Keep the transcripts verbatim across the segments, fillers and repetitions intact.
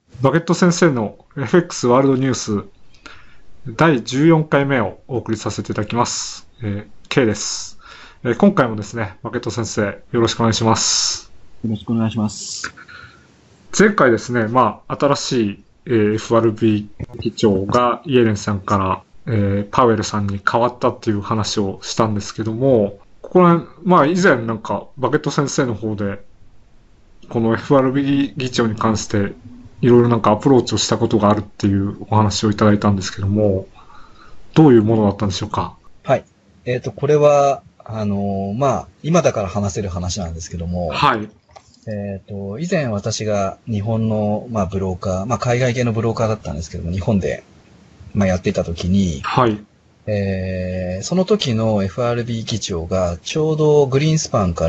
バゲット先生の エフエックス ワールドニュースだいじゅうよんかいめをお送りさせていただきます。えー、K です、えー。今回もですね、バゲット先生よろしくお願いします。 よろしくお願いします。 前回ですね、まあ、新しい、えー、エフアールビー 議長がイエレンさんから、えー、パウエルさんに変わったっていう話をしたんですけども、ここら、まあ以前なんかバゲット先生の方で、この エフアールビー 議長に関していろいろなんかアプローチをしたことがあるっていうお話をいただいたんですけども、どういうものだったんでしょうか？ はい。えっと、これは、あのーまあ、今だから話せる話なんですけども、 はい。 えっと、以前私が日本の、まあ、ブローカー、まあ、海外系のブローカーだったんですけども、日本で、まあ、やっていた時に、 はい。 えーその時の エフアールビー 議長が、ちょうどグリーンスパンから、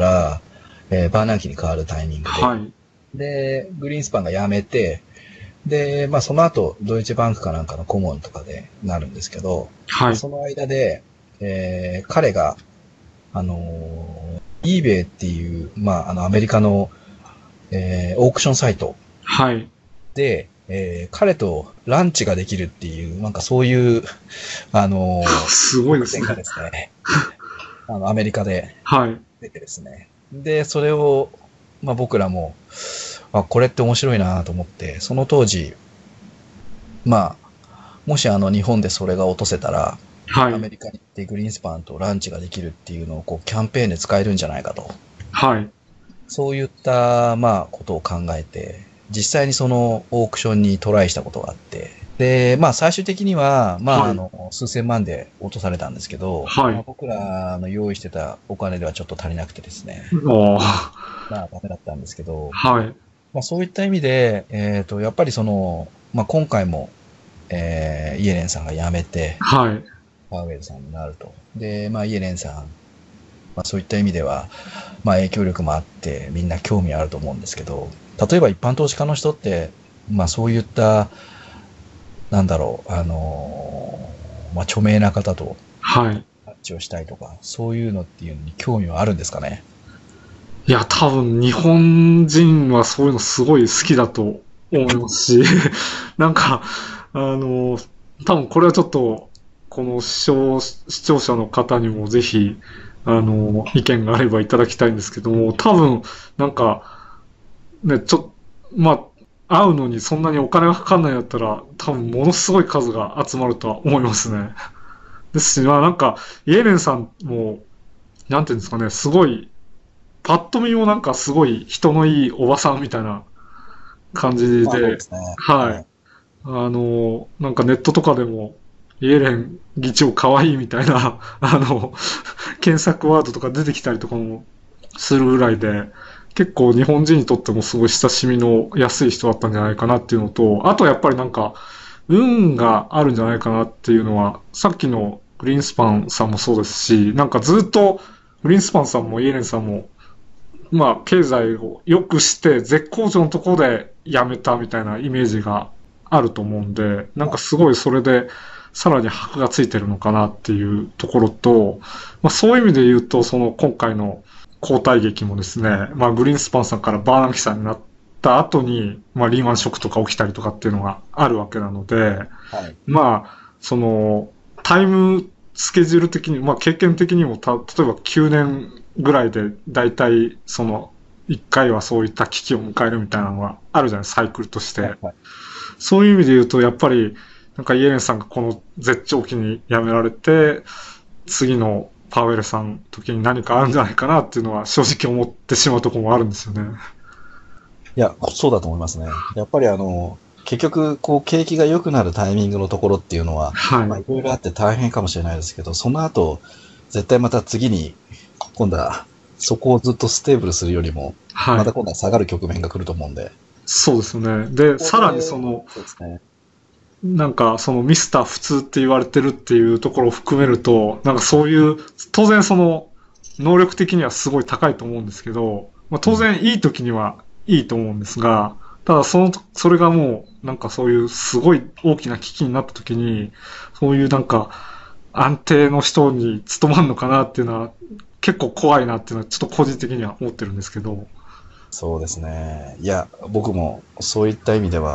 えーバーナンキに変わるタイミングで、 はい。 で、グリーンスパンが辞めて、で、まあその後、ドイツバンクかなんかの顧問とかでなるんですけど、まあ、 はい。 その間で、えー彼が、あのー、eBay っていう、まああのアメリカの、えーオークションサイトはい。 で、えー彼とランチができるっていう、なんかそういう、あのーすごいですね。 特典がですね、あの、アメリカではい。 出てですね。で、それを、まあ僕らも、あ、これって面白いなと思って、その当時、まあ、もしあの日本でそれが落とせたら、 はい。 アメリカに行ってグリーンスパンとランチができるっていうのをこうキャンペーンで使えるんじゃないかと。 はい。 そういったまあことを考えて、実際にそのオークションにトライしたことがあって、で、まあ最終的には、まあはい。 あの、数千万で落とされたんですけど、 はい。 まあ僕らの用意してたお金ではちょっと足りなくてですね、 おー。 まあダメだったんですけど、 はい。 まあそういった意味で、えっと、やっぱりその、まあ今回も、えーイエレンさんが辞めて、 はい。 パウエルさんになると。で、まあ、イエレンさん、まあ、そういった意味では、まあ、影響力もあって、みんな興味あると思うんですけど、例えば一般投資家の人って、まあ、そういった、なんだろう、あのーまあ、著名な方とはい。 タッチをしたいとか、そういうのっていうのに興味はあるんですかね。 いや、多分日本人はそういうのすごい好きだと思いますし、なんか、あの、多分これはちょっと、この視聴視聴者の方にもぜひ、あの、意見があればいただきたいんですけども、多分、なんか、ね、ちょっと、まあ、会うのにそんなにお金がかかんないんだったら、多分ものすごい数が集まるとは思いますね。ですし、まあなんか、イエレンさんも、なんていうんですかね、すごい、パッと見もなんかすごい人のいいおばさんみたいな感じまあ、そうで、 ですね。 はい。 はい。 あの、なんかネットとかでも、イエレン議長かわいいみたいな、あの、検索ワードとか出てきたりとかもするぐらいで、結構日本人にとってもすごい親しみの安い人だったんじゃないかなっていうのと、あとやっぱりなんか、運があるんじゃないかなっていうのは、さっきのグリーンスパンさんもそうですし、なんかずっとグリーンスパンさんもイエレンさんもまあ、経済を良くして絶好調のところで辞めたみたいなイメージがあると思うんで、なんかすごいそれでさらに箔がついてるのかなっていうところと、まあそういう意味で言うと、その今回の交代劇もですね、まあグリーンスパンさんからバーナンキさんになった後に、まあリーマンショックとか起きたりとかっていうのがあるわけなので、 はい。 まあ、その、タイムスケジュール的に、まあ経験的にもた、例えばきゅうねんぐらいで、だいたいその、いっかいはそういった危機を迎えるみたいなのがあるじゃない、サイクルとして。 はい。はい。 そういう意味で言うと、やっぱり、なんかイエレンさんがこの絶頂期に辞められて、次のパウエルさんの時に何かあるんじゃないかなっていうのは正直思ってしまうところもあるんですよね。 いや、そうだと思いますね。やっぱりあの、結局、こう、景気が良くなるタイミングのところっていうのは、まあ、 はい。 いろいろあって大変かもしれないですけど、その後、絶対また次に、今度は、そこをずっとステーブルするよりも、 はい。 また今度は下がる局面が来ると思うんで。 そうですよね。で、 ここさらにそで、 の、 そうですね。 なんかそのミスター普通って言われてるっていうところを含めると、なんかそういう、当然その能力的にはすごい高いと思うんですけど、まあ、当うん。 然いい時にはいいと思うんですが、ただその、それがもうなんかそういうすごい大きな危機になった時に、そういうなんか安定の人に務まるのかなっていうのは結構怖いなっていうのはちょっと個人的には思ってるんですけど、 そうですね。いや、僕もそういった意味では、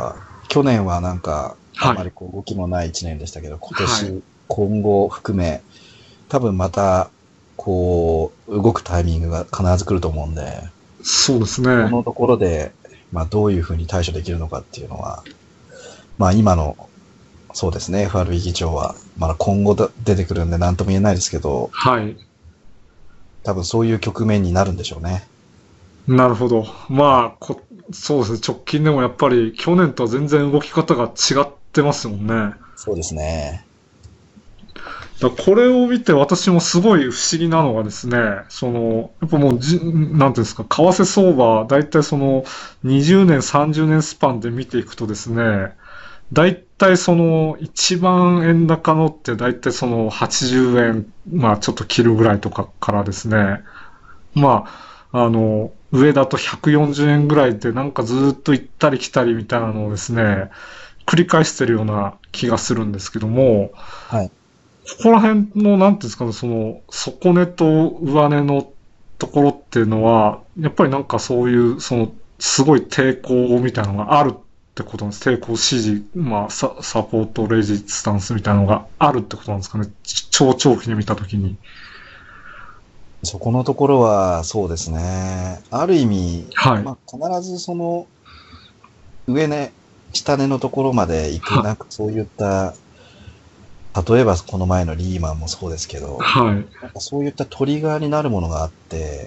去年はなんか、あはい。 まりこう動きのない一年でしたけど、今はい。 年、今後含め、多分また、こう、動くタイミングが必ず来ると思うんで、 そうですね。 このところで、まあどういうふうに対処できるのかっていうのは、まあ今の、そうですね、エフアールビー 議長は、まだ今後だ出てくるんで何とも言えないですけど、 はい。 多分そういう局面になるんでしょうね。 なるほど。まあ、こ、そうですね。直近でもやっぱり去年とは全然動き方が違ってますもんね。 そうですね。 だこれを見て私もすごい不思議なのがですね、その、やっぱもうじ、なんていうんですか、為替相場、だいたいそのにじゅうねん、さんじゅうねんスパンで見ていくとですね、だいたいその一番円高のってだいたいそのはちじゅうえん、まあちょっと切るぐらいとかからですね、まあ、あの、上だとひゃくよんじゅうえんぐらいでなんかずっと行ったり来たりみたいなのをですね、繰り返してるような気がするんですけども、 はい。 ここら辺の、なんていうんですかね、その、底値と上値のところっていうのは、やっぱりなんかそういう、その、すごい抵抗みたいなのがあるってことなんです。抵抗支持、まあ、サ、サポートレジスタンスみたいなのがあるってことなんですかね。超長期に見たときに。 そこのところは、そうですね。ある意味、 はい。 まあ必ずその、上値、下値のところまで行く、 は、 なんかそういった、例えばこの前のリーマンもそうですけど、 はい。 なんかそういったトリガーになるものがあって、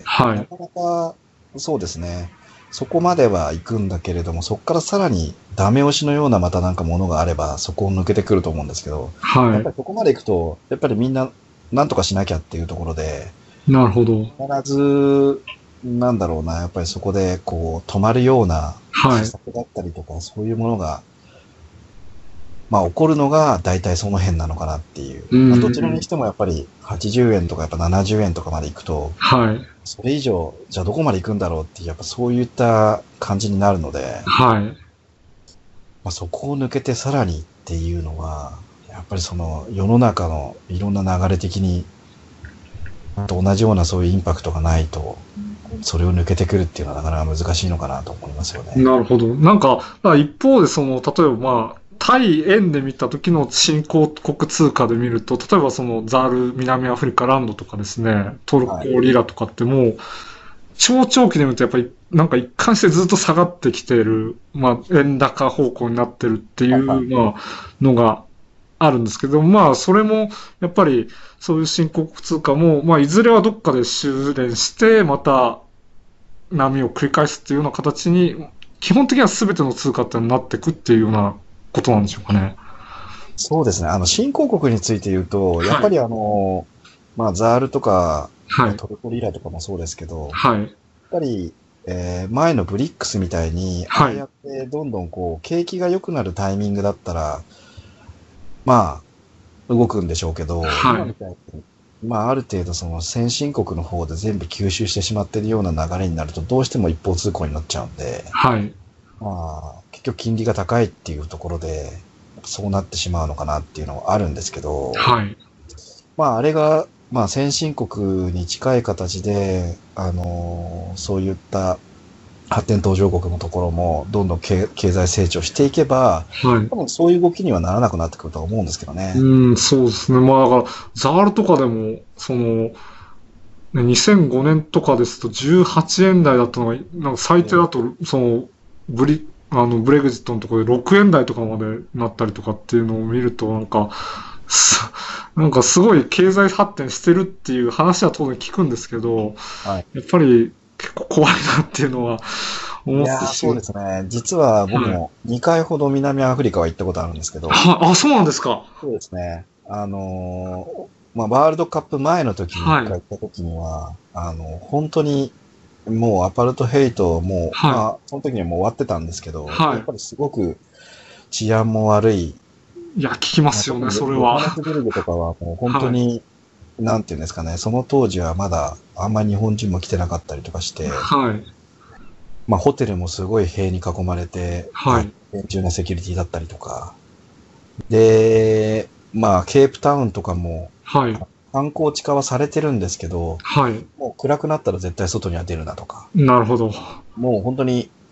はい。 なかなか、そうですね。そこまでは行くんだけれども、そこからさらにダメ押しのようなまたなんかものがあれば、そこを抜けてくると思うんですけど、やはい。 っぱりそこまで行くと、やっぱりみんな、なんとかしなきゃっていうところで、 なるほど。 必ず、なんだろうな、やっぱりそこでこう止まるようなはい。 施策だったりとか、そういうものが、まあ起こるのが大体その辺なのかなっていう。 うまあどちらーん。 にしてもやっぱりはちじゅうえんとかやっぱななじゅうえんとかまで行くと、 はい。 それ以上、じゃあどこまで行くんだろうっていう、やっぱそういった感じになるので、 はい。 まあそこを抜けてさらにっていうのは、やっぱりその世の中のいろんな流れ的に、と同じようなそういうインパクトがないと、それを抜けてくるっていうのはなかなか難しいのかなと思いますよね。 なるほど。なんか、だから一方でその、例えばまあ、対円で見た時の新興国通貨で見ると、例えばそのザール、南アフリカランドとかですね、トルコはい。 リラとかってもう、超長期で見るとやっぱりなんか一貫してずっと下がってきている、まあ、円高方向になってるっていはいはい。 う、まあ、のがあるんですけど、まあ、それも、やっぱり、そういう新興国通貨も、まあ、いずれはどっかで修練して、また、波を繰り返すっていうような形に、基本的には全ての通貨ってなっていくっていうようなことなんでしょうかね。 そうですね。あの、新興国について言うと、やっはい。 ぱりあの、まあ、ザールとか、まあ、 はい。 トルコリラとかもそうですけど、 はい。 やっぱり、えー前のブリックスみたいに、あはい。 あやってどんどんこう、景気が良くなるタイミングだったら、まあ、動くんでしょうけど、 はい。 今みたいに、まあ、ある程度その先進国の方で全部吸収してしまっているような流れになると、どうしても一方通行になっちゃうんで、 はい。 まあ、結局金利が高いっていうところで、そうなってしまうのかなっていうのはあるんですけど、 はい。 まあ、あれが、まあ、先進国に近い形で、あの、そういった発展途上国のところも、どんどん経経済成長していけば、 はい。 多分そういう動きにはならなくなってくるとは思うんですけどね。 うん、そうですね。まあ、だから、ザールとかでも、その、ねにせんごねんとかですとじゅうはちえん台だったのが、なんか最低だと、その、ブリ、あの、ブレグジットのところでろくえん台とかまでなったりとかっていうのを見ると、なんか、すなんかすごい経済発展してるっていう話は当然聞くんですけど、 はい。 やっぱり結構怖いなっていうのは思っていやー、そうし、 ですね。実は僕はい。 もにかいほど南アフリカは行ったことあるんですけど、 は、あ、そうなんですか。 そうですね。あのーまあ、ワールドカップ前の時に一はい。 回行った時には、あの、本当に、もうアパルトヘイトも、 はい。 まあ、その時にはもう終わってたんですけど、やっはぱりすごく治安も悪い、 い。いや、聞きままあ、 すよね、 特にヨそれは。 ヨハネスブルグとかはもう本当はい。 に、なんていうんですかね、その当時はまだあんまり日本人も来てなかったりとかして、 はい。 まあ、ホテルもすごい塀に囲まれて、あ、 はい。 厳重なセキュリティだったりとか、で、まあ、ケープタウンとかも、 はい。 観光地化はされてるんですけど、 はい。 もう暗くなったら絶対外には出るなとか、 なるほど。 もう本当に、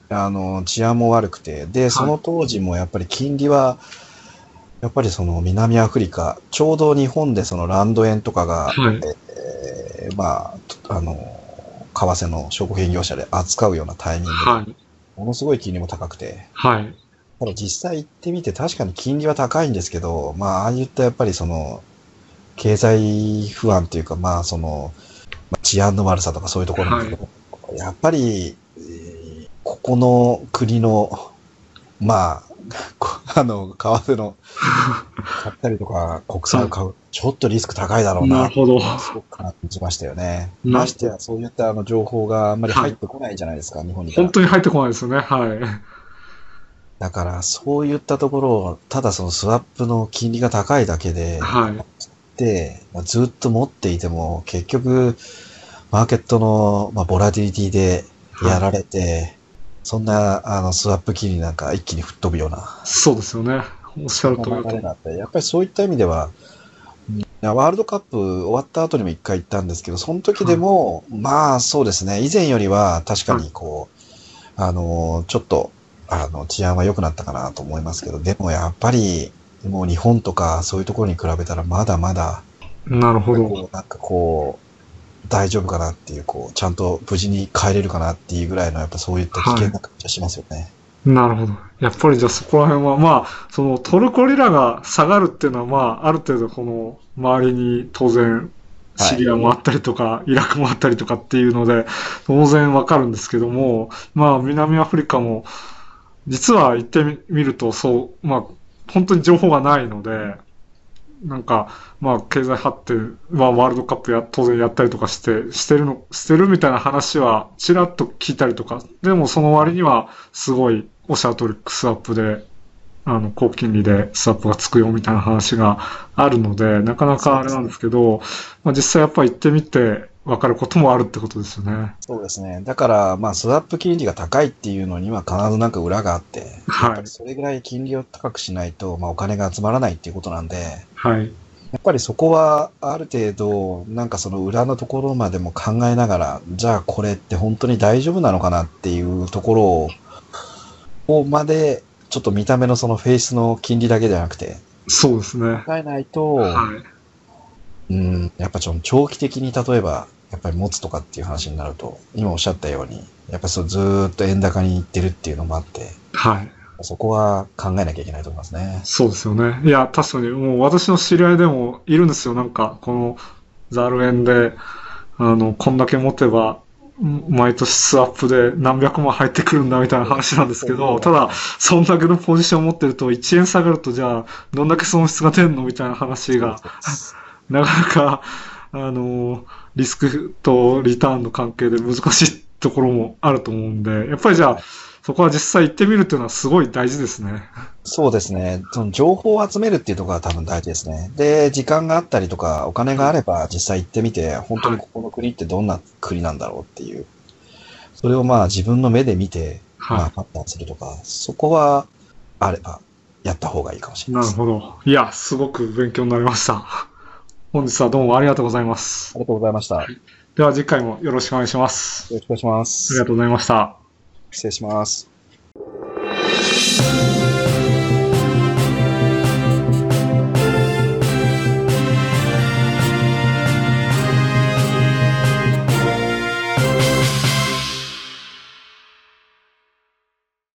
あの、治安も悪くて、で、そはい。 の当時もやっぱり金利は、やっぱりその南アフリカ、ちょうど日本でそのランド円とかが、 はい。 えーまあ、あの、為替の証拠変業者で扱うようなタイミングで、 はい。 ものすごい金利も高くて、 はい。 ただ実際行ってみて確かに金利は高いんですけど、まあ、ああいったやっぱりその、経済不安というか、まあ、その、まあ治安の悪さとかそういうところを見はい。 ると、やっぱり、えーここの国の、まあ、こあの、為替の買ったりとか、国債をは買う、ちょっとリスク高いだろうい。なな、 るほど。 すごく感じましたよね。 なるほど。 ましてや、そういったあの情報があんまりはい。 入ってこないじゃないですか、日本にから。 本当に入ってこないですよね。はい。 だから、そういったところを、ただそのスワップの金利が高いだけで、 はい。 で、まあずっと持っていても、結局、マーケットの、まあ、ボラティリティではい。 やられて、そんな、あの、スワップ金利なんか一気に吹っ飛ぶような、 そうですよね。おっしゃるそんな通りだと思う。 流れがあって、やっぱりそういった意味では、ワールドカップ終わった後にも一回行ったんですけど、その時ではも、まあそうですね、以前よりは確い。 かはい。 にこう、あの、ちょっと、あの、治安は良くなったかなと思いますけど、でもやっぱり、もう日本とかそういうところに比べたらまだまだ、やなるほど。 っぱりこう、なんかこう、大丈夫かなっていう、こう、ちゃんと無事に帰れるかなっていうぐらいの、やっぱそういった危険はな感じがしますよね。 い。なるほど。やっぱりじゃあそこら辺は、まあ、そのトルコリラが下がるっていうのは、まあ、ある程度この周りに当然シはい。 リアもあったりとか、イラクもあったりとかっていうので、当然わかるんですけども、まあ、南アフリカも、実は行ってみると、そう、まあ、本当に情報がないので、なんか、まあ、経済発展はワールドカップや、当然やったりとかして、してるの、してるみたいな話は、ちらっと聞いたりとか、でもその割には、すごい、おっしゃる通り、スワップで、あの、高金利でスワップがつくよみたいな話があるので、なかなかあれなんでそうですね。 すけど、まあ、実際やっぱり行ってみて、わかることもあるってことですよね。 そうですね。だから、まあ、スワップ金利が高いっていうのには必ずなんか裏があって、やっぱりはい。 それぐらい金利を高くしないと、まあ、お金が集まらないっていうことなんで、 はい。 やっぱりそこはある程度、なんかその裏のところまでも考えながら、じゃあこれって本当に大丈夫なのかなっていうところを、をまで、ちょっと見た目のそのフェイスの金利だけじゃなくて、 そうですね。 考えないと、 はい。 うん、やっぱちょっと長期的に例えば、やっぱり持つとかっていう話になると、今おっしゃったように、やっぱりそうずーっと円高に行ってるっていうのもあって、 はい。 そこは考えなきゃいけないと思いますね。 そうですよね。いや、確かに、もう私の知り合いでもいるんですよ。なんか、このザル円で、あの、こんだけ持てば、ん毎年スワップで何百万入ってくるんだみたいな話なんですけど、 そうそうただ、 なんですね。 そんだけのポジションを持ってると、いちえん下がると、じゃあ、どんだけ損失が出んのみたいな話が、 そうそうです。 なかなか、あの、リスクとリターンの関係で難しいところもあると思うんで、やっぱりじゃあ、 はい。 そこは実際行ってみるっていうのはすごい大事ですね。 そうですね。その情報を集めるっていうところが多分大事ですね。で、時間があったりとか、お金があれば実際行ってみて、本当はい。 にここの国ってどんな国なんだろうっていう、それをまあ自分の目で見て、 はい。 まあ判断するとか、そこはあればやった方がいいかもしれないなですね。 るほど。いや、すごく勉強になりました。本日はどうもありがとうございます。 ありがとうございました。よでは次回もよろしくお願いします。 ろしくお願いします。 ありがとうございました。 失礼します。